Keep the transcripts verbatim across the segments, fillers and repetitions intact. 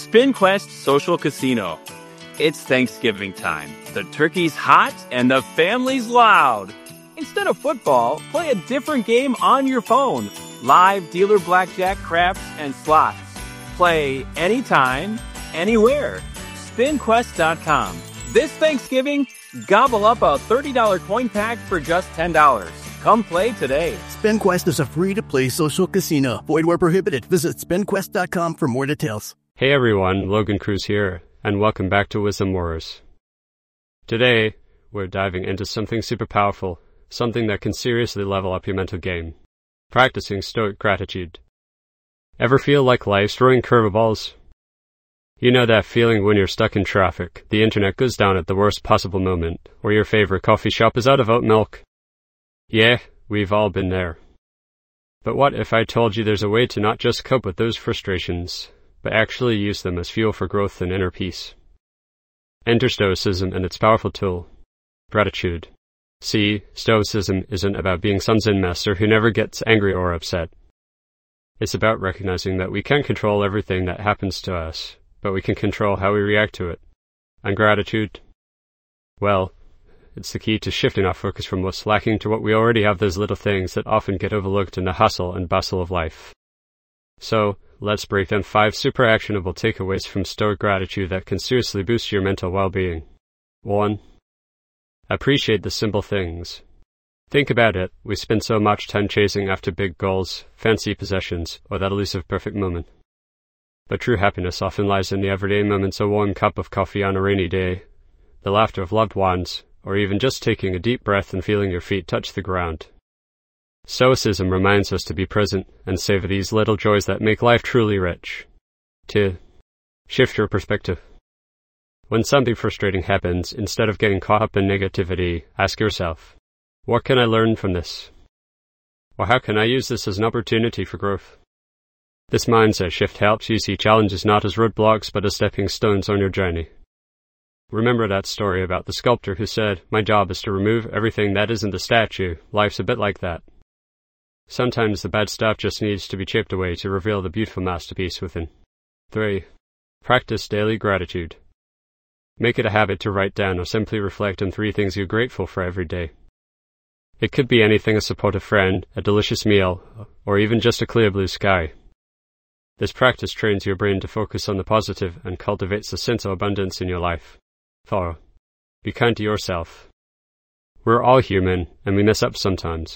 SpinQuest Social Casino. It's Thanksgiving time. The turkey's hot and the family's loud. Instead of football, play a different game on your phone. Live dealer blackjack, craps, and slots. Play anytime, anywhere. spin quest dot com. This Thanksgiving, gobble up a thirty dollars coin pack for just ten dollars. Come play today. SpinQuest is a free-to-play social casino. Void where prohibited. Visit spin quest dot com for more details. Hey everyone, Logan Cruz here, and welcome back to Wisdom Wars. Today, we're diving into something super powerful, something that can seriously level up your mental game. Practicing stoic gratitude. Ever feel like life's throwing curveballs? You know that feeling when you're stuck in traffic, the internet goes down at the worst possible moment, or your favorite coffee shop is out of oat milk? Yeah, we've all been there. But what if I told you there's a way to not just cope with those frustrations, but actually use them as fuel for growth and inner peace? Enter Stoicism and its powerful tool, gratitude. See, Stoicism isn't about being some Zen master who never gets angry or upset. It's about recognizing that we can't control everything that happens to us, but we can control how we react to it. And gratitude? Well, it's the key to shifting our focus from what's lacking to what we already have, those little things that often get overlooked in the hustle and bustle of life. So, let's break down five super actionable takeaways from Stoic gratitude that can seriously boost your mental well-being. one. Appreciate the simple things. Think about it, we spend so much time chasing after big goals, fancy possessions, or that elusive perfect moment. But true happiness often lies in the everyday moments: a warm cup of coffee on a rainy day, the laughter of loved ones, or even just taking a deep breath and feeling your feet touch the ground. Stoicism reminds us to be present and savor these little joys that make life truly rich. two. Shift your perspective. When something frustrating happens, instead of getting caught up in negativity, ask yourself, what can I learn from this? Or how can I use this as an opportunity for growth? This mindset shift helps you see challenges not as roadblocks but as stepping stones on your journey. Remember that story about the sculptor who said, "My job is to remove everything that isn't the statue." Life's a bit like that. Sometimes the bad stuff just needs to be chipped away to reveal the beautiful masterpiece within. three. Practice daily gratitude. Make it a habit to write down or simply reflect on three things you're grateful for every day. It could be anything: a supportive friend, a delicious meal, or even just a clear blue sky. This practice trains your brain to focus on the positive and cultivates a sense of abundance in your life. four. Be kind to yourself. We're all human, and we mess up sometimes.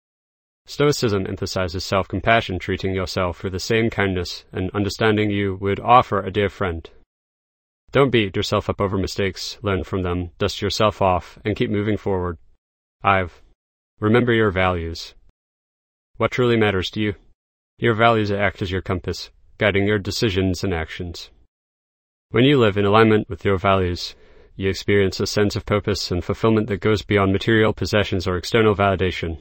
Stoicism emphasizes self-compassion, treating yourself with the same kindness and understanding you would offer a dear friend. Don't beat yourself up over mistakes, learn from them, dust yourself off, and keep moving forward. five. Remember your values. What truly matters to you? Your values act as your compass, guiding your decisions and actions. When you live in alignment with your values, you experience a sense of purpose and fulfillment that goes beyond material possessions or external validation.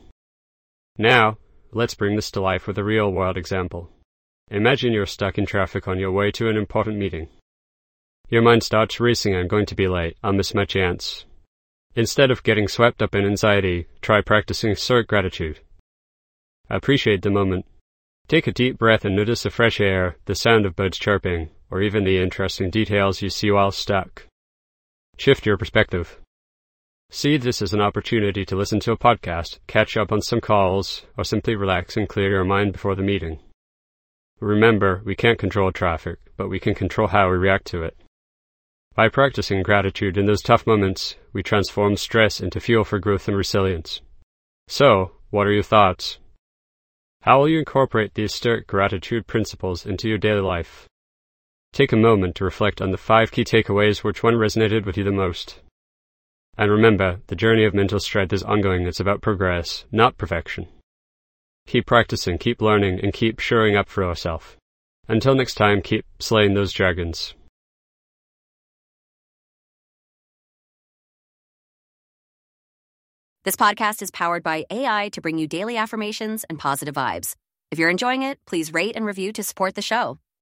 Now, let's bring this to life with a real-world example. Imagine you're stuck in traffic on your way to an important meeting. Your mind starts racing: I'm going to be late, I'll miss my chance. Instead of getting swept up in anxiety, try practicing stoic gratitude. Appreciate the moment. Take a deep breath and notice the fresh air, the sound of birds chirping, or even the interesting details you see while stuck. Shift your perspective. See this as an opportunity to listen to a podcast, catch up on some calls, or simply relax and clear your mind before the meeting. Remember, we can't control traffic, but we can control how we react to it. By practicing gratitude in those tough moments, we transform stress into fuel for growth and resilience. So, what are your thoughts? How will you incorporate these stoic gratitude principles into your daily life? Take a moment to reflect on the five key takeaways. Which one resonated with you the most? And remember, the journey of mental strength is ongoing. It's about progress, not perfection. Keep practicing, keep learning, and keep showing up for yourself. Until next time, keep slaying those dragons. This podcast is powered by A I to bring you daily affirmations and positive vibes. If you're enjoying it, please rate and review to support the show.